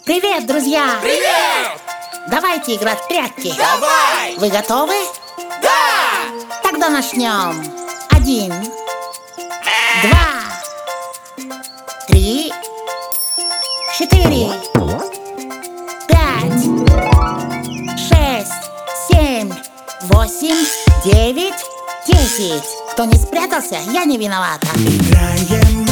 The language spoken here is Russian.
Привет, друзья! Привет! Давайте играть в прятки. Давай! Вы готовы? Да! Тогда начнем. 1, 2, 3, 4, 5, 6, 7, 8, 9, 10. Кто не спрятался, я не виновата. Играем